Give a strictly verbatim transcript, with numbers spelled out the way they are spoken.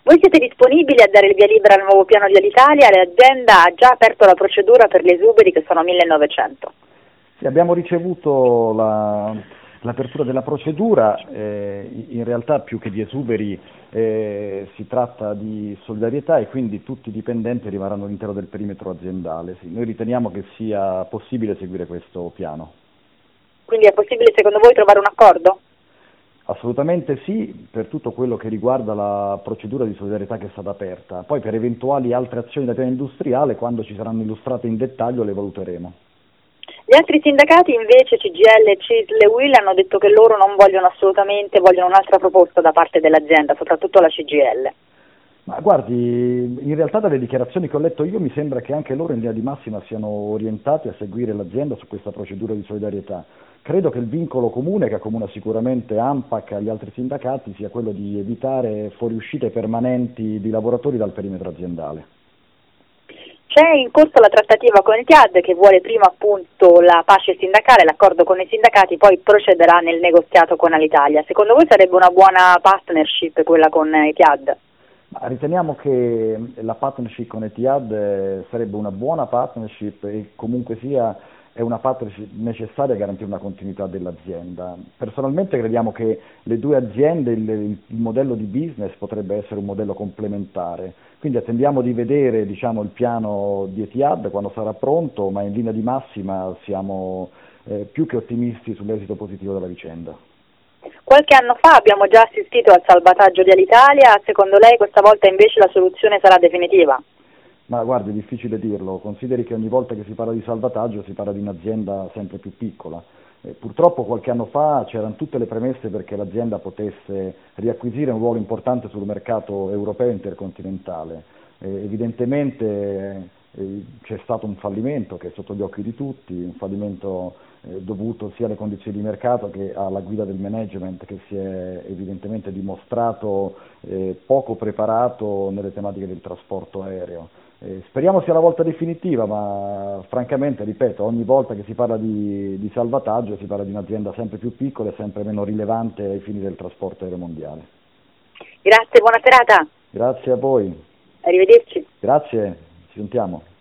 Voi siete disponibili a dare il via libera al nuovo piano di Alitalia? L'azienda ha già aperto la procedura per gli esuberi, che sono millenovecento. Sì, abbiamo ricevuto la, l'apertura della procedura, eh, in realtà più che di esuberi eh, si tratta di solidarietà e quindi tutti i dipendenti rimarranno all'interno del perimetro aziendale. Sì, noi riteniamo che sia possibile seguire questo piano. Quindi è possibile secondo voi trovare un accordo? Assolutamente sì, per tutto quello che riguarda la procedura di solidarietà che è stata aperta. Poi per eventuali altre azioni da piano industriale, quando ci saranno illustrate in dettaglio, le valuteremo. Gli altri sindacati invece, C G I L, C I S L e U I L, hanno detto che loro non vogliono assolutamente, vogliono un'altra proposta da parte dell'azienda, soprattutto la C G I L. Ma guardi, in realtà dalle dichiarazioni che ho letto io mi sembra che anche loro in linea di massima siano orientati a seguire l'azienda su questa procedura di solidarietà. Credo che il vincolo comune che accomuna sicuramente ANPAC agli altri sindacati sia quello di evitare fuoriuscite permanenti di lavoratori dal perimetro aziendale. C'è in corso la trattativa con il T I A D che vuole prima appunto la pace sindacale, l'accordo con i sindacati, poi procederà nel negoziato con Alitalia. Secondo voi sarebbe una buona partnership quella con il T I A D? Ma riteniamo che la partnership con Etihad sarebbe una buona partnership e comunque sia è una partnership necessaria a garantire una continuità dell'azienda. Personalmente crediamo che le due aziende, il, il modello di business potrebbe essere un modello complementare, quindi attendiamo di vedere diciamo, il piano di Etihad quando sarà pronto, ma in linea di massima siamo eh, più che ottimisti sull'esito positivo della vicenda. Qualche anno fa abbiamo già assistito al salvataggio di Alitalia, secondo lei questa volta invece la soluzione sarà definitiva? Ma guardi, è difficile dirlo, consideri che ogni volta che si parla di salvataggio si parla di un'azienda sempre più piccola. Eh, purtroppo qualche anno fa c'erano tutte le premesse perché l'azienda potesse riacquisire un ruolo importante sul mercato europeo e intercontinentale. Eh, evidentemente eh, c'è stato un fallimento che è sotto gli occhi di tutti, un fallimento eh, dovuto sia alle condizioni di mercato che alla guida del management che si è evidentemente dimostrato eh, poco preparato nelle tematiche del trasporto aereo. Eh, speriamo sia la volta definitiva, ma francamente, ripeto, ogni volta che si parla di, di salvataggio si parla di un'azienda sempre più piccola e sempre meno rilevante ai fini del trasporto aereo mondiale. Grazie, buona serata. Grazie a voi. Arrivederci. Grazie, ci sentiamo.